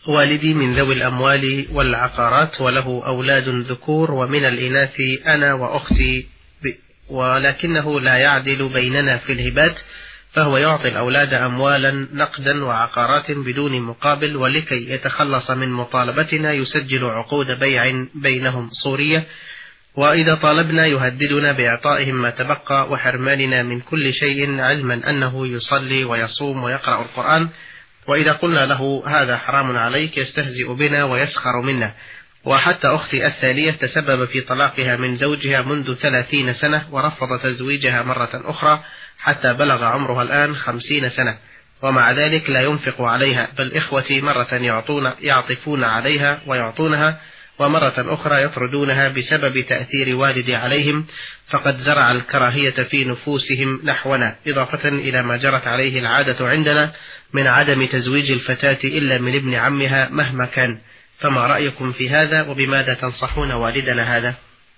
والدي من ذوي الأموال والعقارات وله أولاد ذكور ومن الإناث أنا وأختي، ولكنه لا يعدل بيننا في الهبات، فهو يعطي الأولاد أموالا نقدا وعقارات بدون مقابل، ولكي يتخلص من مطالبتنا يسجل عقود بيع بينهم صورية، وإذا طالبنا يهددنا بإعطائهم ما تبقى وحرماننا من كل شيء، علما أنه يصلي ويصوم ويقرأ القرآن، وإذا قلنا له هذا حرام عليك يستهزئ بنا ويسخر منا. وحتى أختي الثانية تسبب في طلاقها من زوجها منذ 30 سنة ورفض تزويجها مرة أخرى حتى بلغ عمرها الآن 50 سنة، ومع ذلك لا ينفق عليها، بل إخوتي مرة يعطفون عليها ويعطونها، ومرة أخرى يطردونها بسبب تأثير والدي عليهم، فقد زرع الكراهية في نفوسهم نحونا، إضافة إلى ما جرت عليه العادة عندنا من عدم تزويج الفتاة إلا من ابن عمها مهما كان. فما رأيكم في هذا، وبماذا تنصحون والدنا هذا؟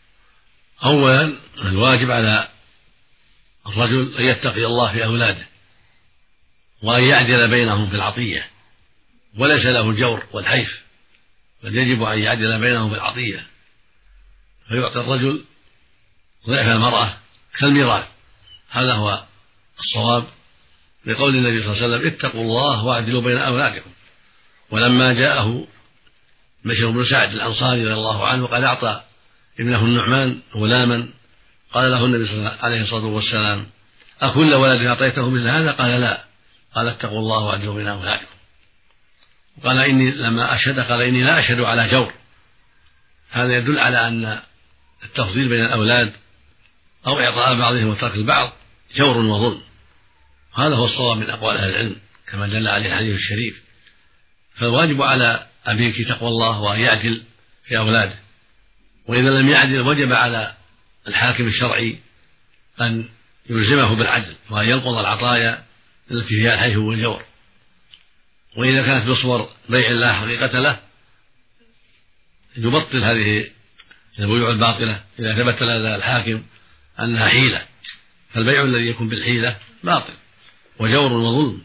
أولا الواجب على الرجل أن يتقي الله في أولاده وأن يعدل بينهم في العطية، وليس له الجور والحيف، بل يجب أن يعدل بينهم في العطية، فيعطي الرجل ضعف المرأة كالميراث. هذا هو الصواب، لقول النبي صلى الله عليه وسلم: اتقوا الله واعدلوا بين أولادكم. ولما جاءه بشر بن سعد الأنصاري رضي الله عنه قد أعطى ابنه النعمان غلاما، قال له النبي صلى الله عليه الصلاة والسلام: أكل ولد أعطيته مثل هذا؟ قال: لا. قال: اتقوا الله واعدلوا بين أولادكم. قال: إني لما أشهد، قال: إني لا أشهد على جور. هذا يدل على أن التفضيل بين الأولاد أو إعطاء بعضهم وترك البعض جور وظلم، هذا هو الصواب من أقوال أهل العلم كما دل عليه الحديث الشريف. فالواجب على أبيك تقوى الله وأن يعدل في أولاده، وإذا لم يعدل وجب على الحاكم الشرعي أن يلزمه بالعدل وأن ينقض العطايا التي فيها الحيف والجور، وإذا كانت بصور بيع لا حقيقة له يبطل هذه البيوع الباطلة إذا ثبت لدى الحاكم أنها حيلة، فالبيع الذي يكون بالحيلة باطل وجور وظلم.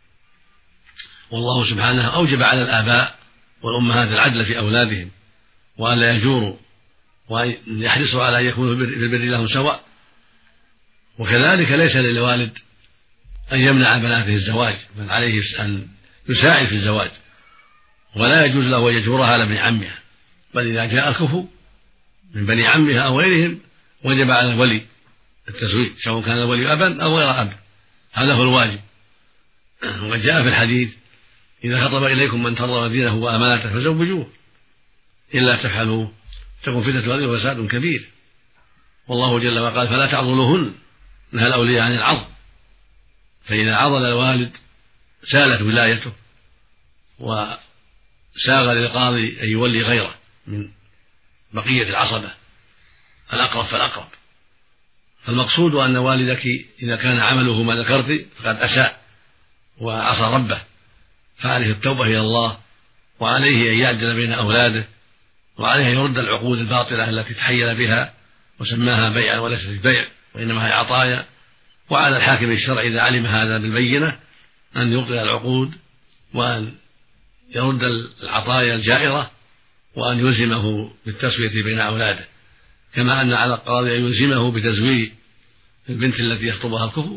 والله سبحانه أوجب على الآباء والأمهات العدل في أولادهم، وأن لا يجوروا، وأن يحرصوا على أن يكونوا في البر لهم سواء. وكذلك ليس للوالد أن يمنع بناته الزواج، بل عليه أن يساعد في الزواج، ولا يجوز له أن يجورها على ابن عمها، بل إذا جاء الكفو من بني عمها أو غيرهم وجب على الولي التزويج، سواء كان الولي أبا أو غير أب، هذا هو الواجب. وقد جاء في الحديث: إذا خطب إليكم من ترضون دينه وأمانته فزوجوه، إلا تفعلوا تكن فتنة الأرض وفساد كبير. والله جل وعلا قال: فلا تعضلوهن، نهى الأولياء عن العضل، فإذا عضل الوالد سالت ولايته وساغ للقاضي أن يولي غيره من بقية العصبة، الأقرب فالأقرب. فالمقصود أن والدك إذا كان عمله ما ذكرت فقد أساء وعصى ربه، فعليه التوبة إلى الله، وعليه أن يعدل بين أولاده، وعليه أن يرد العقود الباطلة التي تحيل بها وسماها بيعا وليست بيع وإنما هي عطايا. وعلى الحاكم الشرعي إذا علم هذا بالبينة أن يبطل العقود وأن يرد العطايا الجائرة، وأن يلزمه بالتسوية بين أولاده، كما أن على القاضي أن يلزمه بتزويج البنت التي يخطبها الكفو،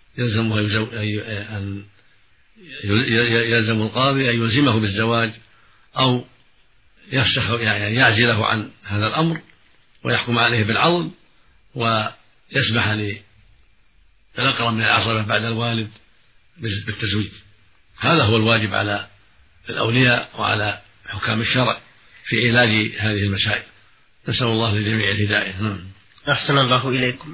يلزم القاضي أن يلزمه بالزواج أو يفسح، يعني يعزله عن هذا الأمر ويحكم عليه بالعضل، ويسمح للأقرب من العصبة بعد الوالد بالتزويج. هذا هو الواجب على الأولياء وعلى حكام الشرع في علاج هذه المسائل. نسأل الله للجميع الهداية. أحسن الله إليكم.